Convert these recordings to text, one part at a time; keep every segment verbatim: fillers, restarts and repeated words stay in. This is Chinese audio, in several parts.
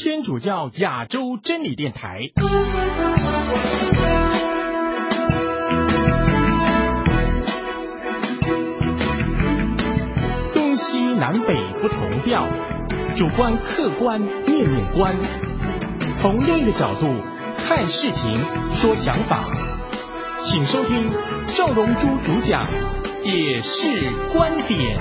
天主教亚洲真理电台。东西南北不同调，主观客观面面观，从另一个角度看事情说想法。请收听赵荣珠主讲，也是观点。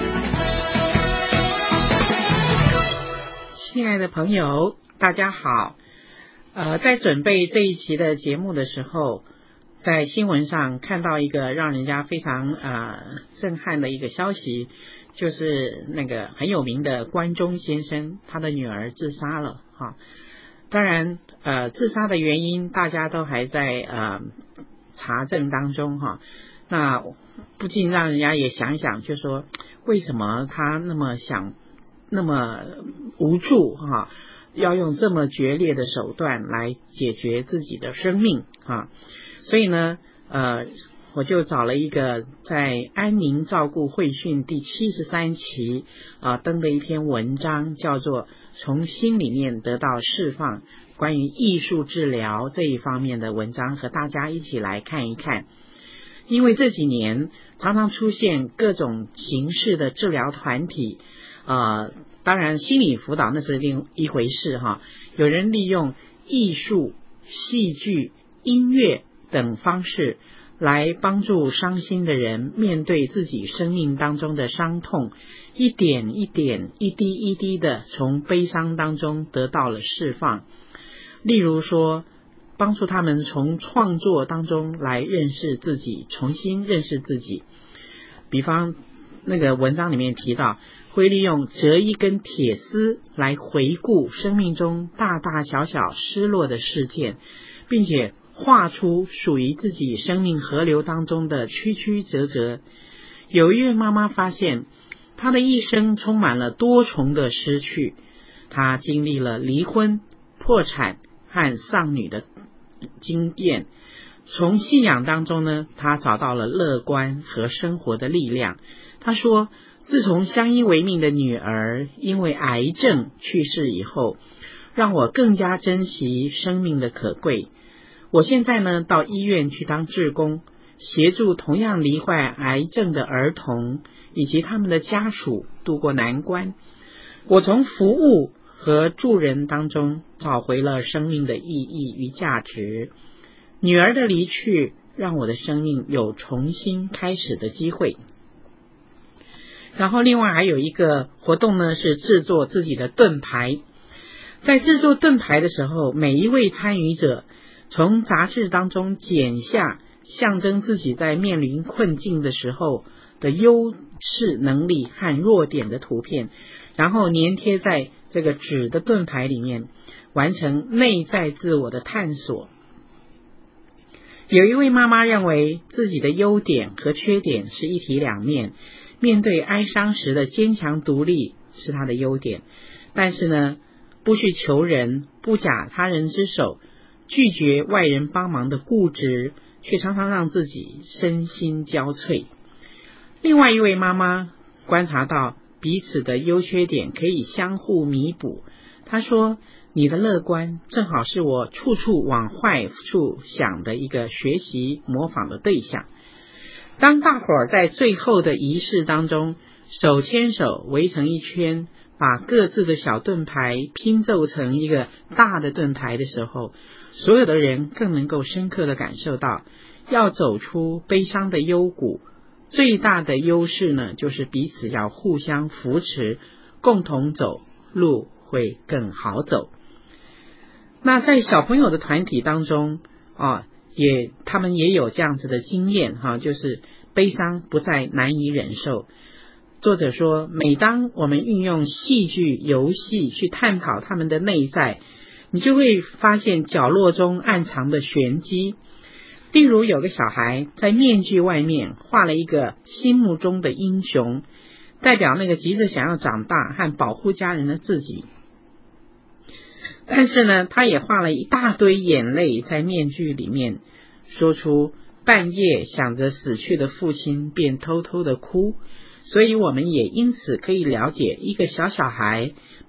亲爱的朋友，大家好。呃，在准备这一期的节目的时候，在新闻上看到一个让人家非常呃震撼的一个消息，就是那个很有名的关中先生，他的女儿自杀了哈。当然，呃，自杀的原因大家都还在呃查证当中哈。那不禁让人家也想想，就说为什么他那么想？那么无助哈，要用这么决裂的手段来解决自己的生命啊，所以呢，呃，我就找了一个在安宁照顾会讯第七十三期啊登的一篇文章，叫做《从心里面得到释放》，关于艺术治疗这一方面的文章，和大家一起来看一看。因为这几年常常出现各种形式的治疗团体。呃，当然心理辅导那是另一回事哈。有人利用艺术、戏剧、音乐等方式来帮助伤心的人面对自己生命当中的伤痛，一点一点、一滴一滴的从悲伤当中得到了释放。例如说，帮助他们从创作当中来认识自己，重新认识自己。比方那个文章里面提到，会利用折一根铁丝来回顾生命中大大小小失落的事件，并且画出属于自己生命河流当中的曲曲折折。有一位妈妈发现，她的一生充满了多重的失去，她经历了离婚、破产和丧女的经验。从信仰当中呢，她找到了乐观和生活的力量。她说，自从相依为命的女儿因为癌症去世以后，让我更加珍惜生命的可贵。我现在呢，到医院去当志工，协助同样罹患癌症的儿童以及他们的家属度过难关。我从服务和助人当中找回了生命的意义与价值。女儿的离去让我的生命有重新开始的机会。然后另外还有一个活动呢，是制作自己的盾牌。在制作盾牌的时候，每一位参与者从杂志当中剪下象征自己在面临困境的时候的优势能力和弱点的图片，然后粘贴在这个纸的盾牌里面，完成内在自我的探索。有一位妈妈认为自己的优点和缺点是一体两面，面对哀伤时的坚强独立是她的优点，但是呢，不去求人，不假他人之手，拒绝外人帮忙的固执，却常常让自己身心交瘁。另外一位妈妈观察到彼此的优缺点可以相互弥补，她说，你的乐观正好是我处处往坏处想的一个学习模仿的对象。当大伙儿在最后的仪式当中手牵手围成一圈，把各自的小盾牌拼凑成一个大的盾牌的时候，所有的人更能够深刻地感受到，要走出悲伤的幽谷，最大的优势呢，就是彼此要互相扶持，共同走，路会更好走。那在小朋友的团体当中啊，也他们也有这样子的经验哈、啊，就是悲伤不再难以忍受。作者说，每当我们运用戏剧、游戏去探讨他们的内在，你就会发现角落中暗藏的玄机。例如有个小孩在面具外面画了一个心目中的英雄，代表那个急着想要长大和保护家人的自己。但是呢，他也画了一大堆眼泪在面具里面，说出半夜想着死去的父亲便偷偷的哭。所以我们也因此可以了解，一个小小孩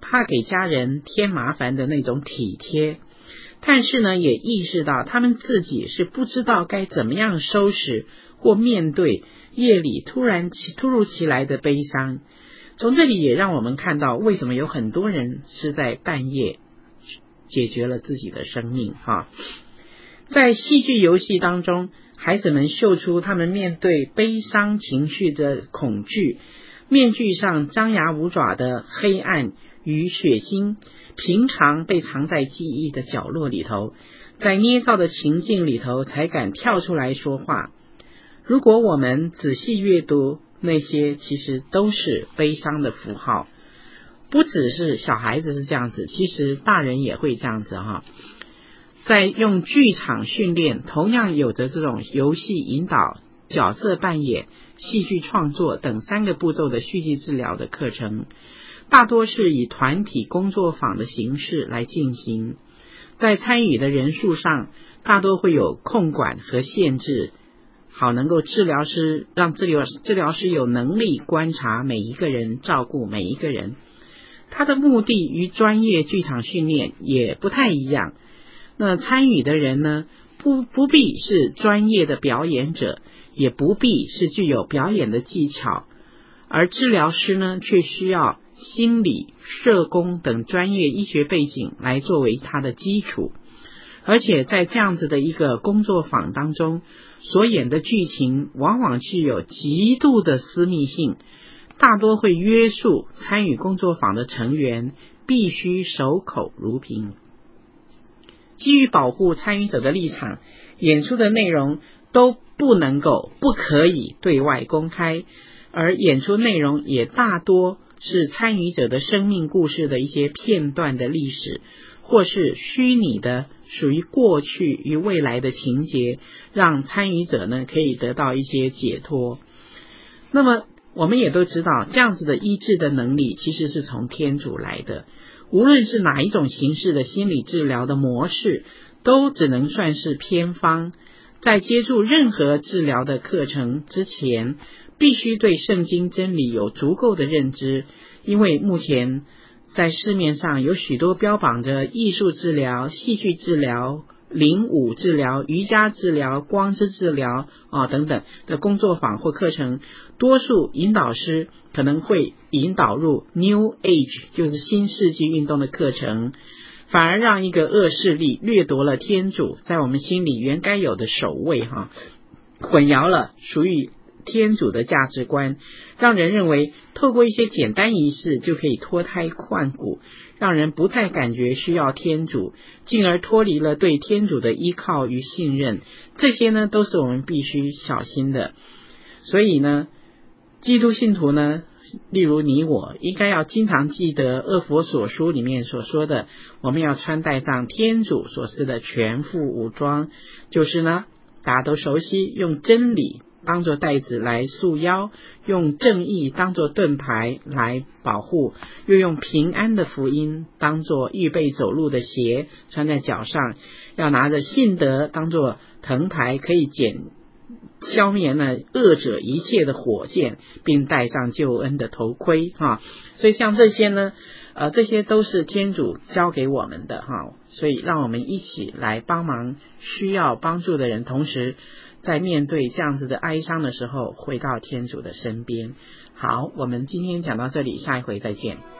怕给家人添麻烦的那种体贴，但是呢，也意识到他们自己是不知道该怎么样收拾或面对夜里突然突如其来的悲伤。从这里也让我们看到，为什么有很多人是在半夜解决了自己的生命哈。在戏剧游戏当中，孩子们秀出他们面对悲伤情绪的恐惧，面具上张牙舞爪的黑暗与血腥，平常被藏在记忆的角落里头，在捏造的情境里头才敢跳出来说话。如果我们仔细阅读，那些其实都是悲伤的符号，不只是小孩子是这样子，其实大人也会这样子哈。在用剧场训练，同样有着这种游戏引导、角色扮演、戏剧创作等三个步骤的戏剧治疗的课程，大多是以团体工作坊的形式来进行。在参与的人数上，大多会有控管和限制，好能够治疗师让治疗治疗师有能力观察每一个人，照顾每一个人。他的目的与专业剧场训练也不太一样。那参与的人呢，不不必是专业的表演者，也不必是具有表演的技巧，而治疗师呢，却需要心理、社工等专业医学背景来作为他的基础。而且在这样子的一个工作坊当中，所演的剧情往往具有极度的私密性，大多会约束参与工作坊的成员必须守口如瓶。基于保护参与者的立场，演出的内容都不能够、不可以对外公开，而演出内容也大多是参与者的生命故事的一些片段的历史，或是虚拟的属于过去与未来的情节，让参与者呢可以得到一些解脱。那么我们也都知道，这样子的医治的能力其实是从天主来的。无论是哪一种形式的心理治疗的模式，都只能算是偏方。在接触任何治疗的课程之前，必须对圣经真理有足够的认知，因为目前在市面上有许多标榜着艺术治疗、戏剧治疗、灵舞治疗、瑜伽治疗、光之治疗啊等等的工作坊或课程，多数引导师可能会引导入 New Age， 就是新世纪运动的课程，反而让一个恶势力掠夺了天主在我们心里原该有的首位哈，混淆了属于天主的价值观，让人认为透过一些简单仪式就可以脱胎换骨，让人不再感觉需要天主，进而脱离了对天主的依靠与信任。这些呢都是我们必须小心的。所以呢，基督信徒呢，例如你我，应该要经常记得厄弗所书里面所说的，我们要穿戴上天主所赐的全副武装，就是呢大家都熟悉，用真理当作带子来束腰，用正义当作盾牌来保护，又用平安的福音当作预备走路的鞋穿在脚上，要拿着信德当作藤牌，可以减消灭呢恶者一切的火箭，并戴上救恩的头盔哈。所以像这些呢呃，这些都是天主教给我们的哈，所以让我们一起来帮忙需要帮助的人，同时在面对这样子的哀伤的时候，回到天主的身边。好，我们今天讲到这里，下一回再见。